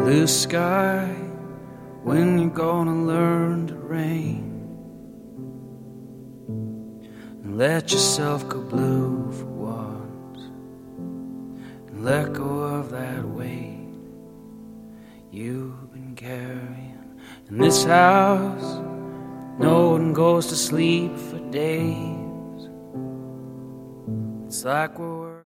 blue sky, when you gonna learn to rain and let yourself go blue for once, and let go of that weight you've been carrying. In this house no one goes to sleep for days. It's like we're